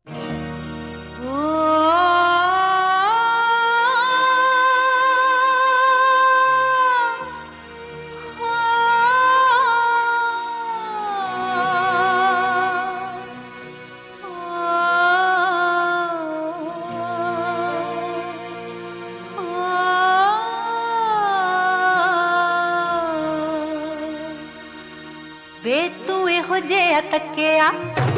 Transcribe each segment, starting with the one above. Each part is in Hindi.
वे तू एहो जिहा तकिया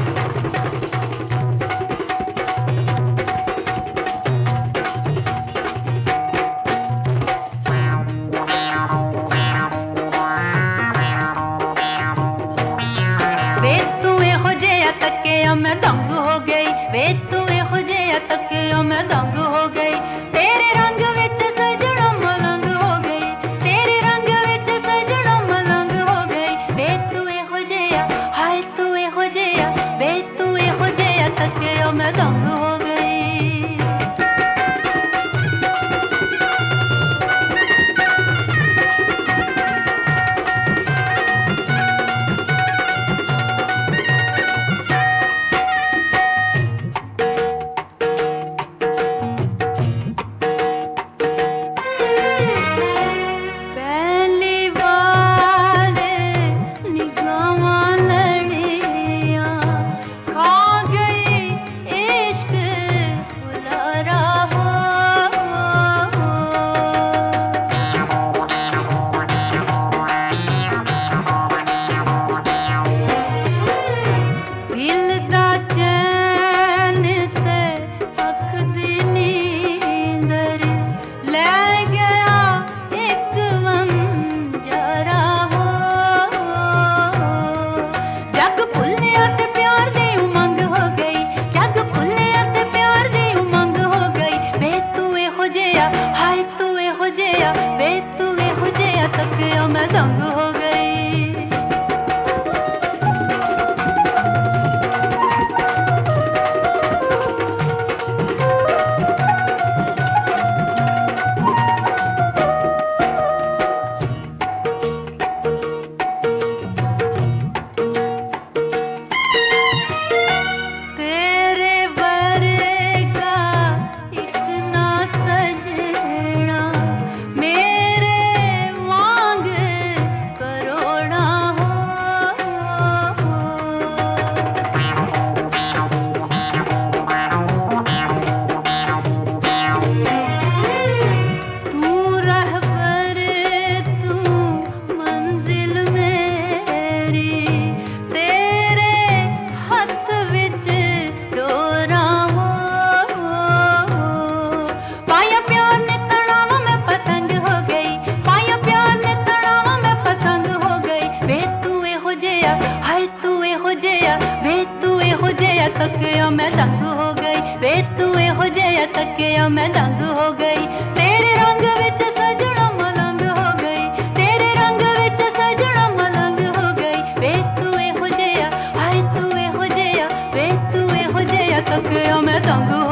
वे तू एहो जिहा तकिया मैं दंग हो गई। वे तू एहो जिहा तकिया मैं दंग हो गई। तेरे रंग विच सजना मलंग हो गई। तेरे रंग विच सजना मलंग हो गई। वे तू एहो जिहा हाय तू एहो जिहा वे तू एहो जिहा तकिया मैं दंग हो गई। वे तू एहो जिहा तकिया मैं दंग हो गई। तकिया मैं दंग हो गई। वे तू एहो जिहा तकिया मैं दंग हो गई। तेरे रंग विच सजना मलंग हो गई। तेरे रंग विच सजना मलंग हो गई। वे तू एहो जिहा हाय तू एहो जिहा वे तू एहो जिहा तकिया मैं दंग